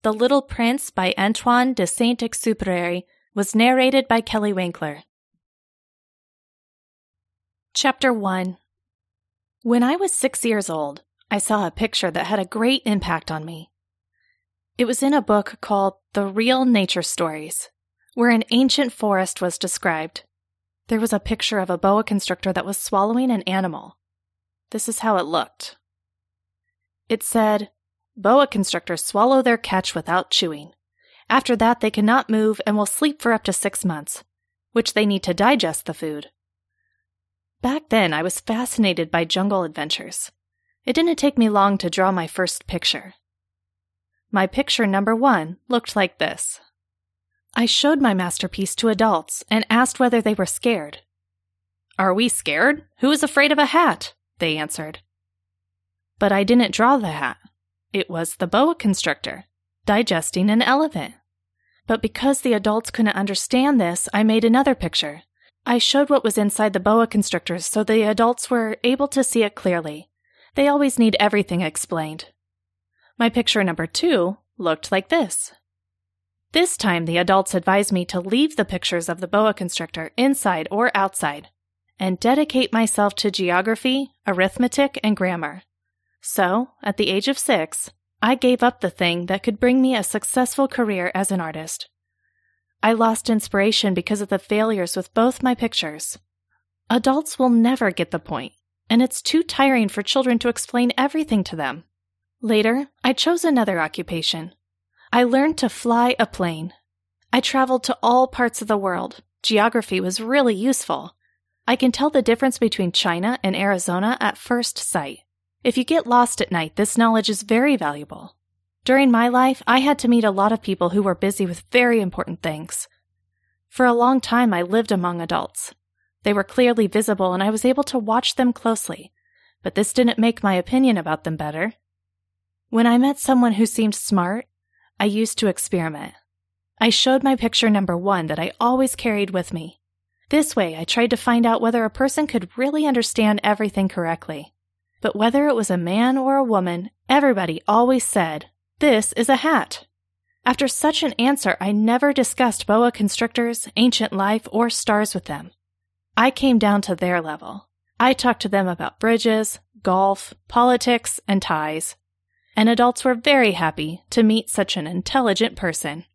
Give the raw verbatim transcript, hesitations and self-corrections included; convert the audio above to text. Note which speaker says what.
Speaker 1: The Little Prince by Antoine de Saint-Exupéry was narrated by Kelly Winkler. Chapter one. When I was six years old, I saw a picture that had a great impact on me. It was in a book called The Real Nature Stories, where an ancient forest was described. There was a picture of a boa constrictor that was swallowing an animal. This is how it looked. It said, "Boa constrictors swallow their catch without chewing. After that, they cannot move and will sleep for up to six months, which they need to digest the food." Back then, I was fascinated by jungle adventures. It didn't take me long to draw my first picture. My picture number one looked like this. I showed my masterpiece to adults and asked whether they were scared. "Are we scared? Who is afraid of a hat?" they answered. But I didn't draw the hat. It was the boa constrictor, digesting an elephant. But because the adults couldn't understand this, I made another picture. I showed what was inside the boa constrictors so the adults were able to see it clearly. They always need everything explained. My picture number two looked like this. This time, the adults advised me to leave the pictures of the boa constrictor inside or outside and dedicate myself to geography, arithmetic, and grammar. So, at the age of six, I gave up the thing that could bring me a successful career as an artist. I lost inspiration because of the failures with both my pictures. Adults will never get the point, and it's too tiring for children to explain everything to them. Later, I chose another occupation. I learned to fly a plane. I traveled to all parts of the world. Geography was really useful. I can tell the difference between China and Arizona at first sight. If you get lost at night, this knowledge is very valuable. During my life, I had to meet a lot of people who were busy with very important things. For a long time, I lived among adults. They were clearly visible, and I was able to watch them closely, but this didn't make my opinion about them better. When I met someone who seemed smart, I used to experiment. I showed my picture number one that I always carried with me. This way, I tried to find out whether a person could really understand everything correctly. But whether it was a man or a woman, everybody always said, "This is a hat." After such an answer, I never discussed boa constrictors, ancient life, or stars with them. I came down to their level. I talked to them about bridges, golf, politics, and ties. And adults were very happy to meet such an intelligent person.